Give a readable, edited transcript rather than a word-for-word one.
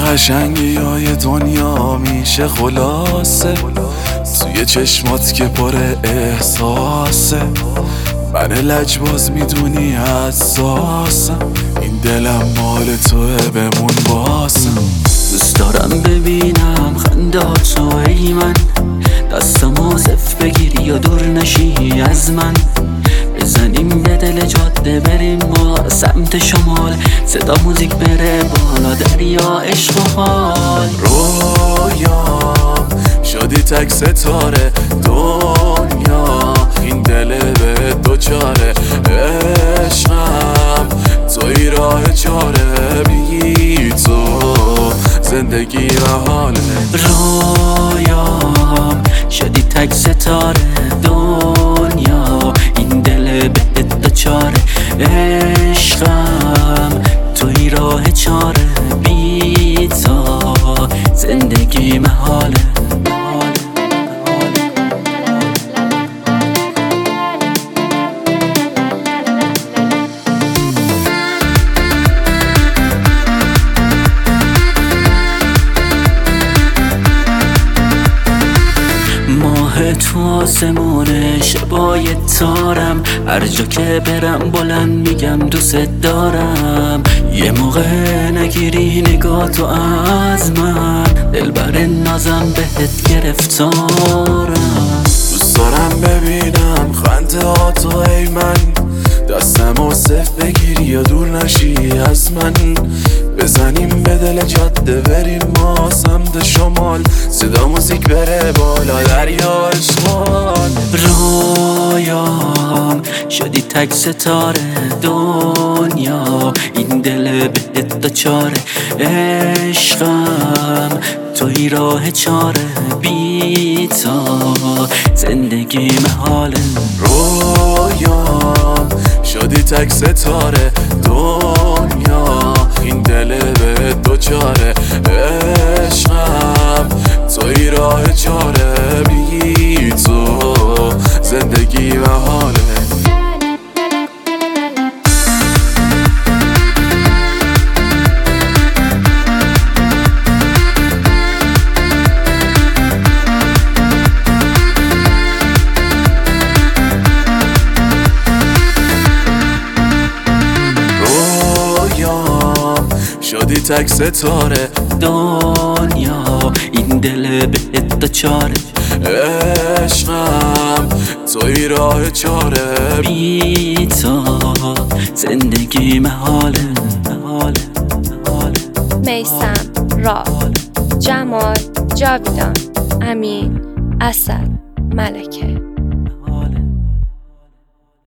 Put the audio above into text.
قشنگی های دنیا میشه خلاصه توی چشمات که پر احساسه. من لجباز میدونی حساسم، این دلم مال توه بمون باسم. دوست دارم ببینم خنده‌هاتو ای من، دستمو صف بگیری یا دور نشی از من. بزنیم به دل جاده بریم ما سمت شمال، صدا موزیک بره بالا دریا عشق و حال. رویام شدی تک ستاره دنیا، این دل به دوچاره. عشقم توی راه چاره، بی تو زندگی محاله. رویام شدی تک ستاره دنیا، این دل به دوچاره. عشقم توی راه چاره، بی تو زندگی محاله. تو آسمون شبای تارم، هر جا که برم بلند میگم دوست دارم. یه موقع نگیری نگاه تو از من، دلبر نازم بهت گرفتارم. دوست دارم ببینم خنده ها تو ای من، دستمو صف بگیری یا دور نشی از من. بزنیم به دل جاده بریم ما سمت شمال، صدا موزیک بره بالا دریا عشقان. رویام شدی تک ستاره دنیا، این دل بهت دوچاره. عشقم توی راه چاره، بی تو زندگی محاله. رویام شدی تک ستاره دنیا، این دل به دوچاره. عشقم توی راه چاره، بی تو زندگی محاله. شدی تک ستاره دنیا، این دل بهت دوچاره. عشقم توی راه چاره، بی تو زندگی محاله. میثم، راد، جمال، جاویدان، امین، اسد، ملکه.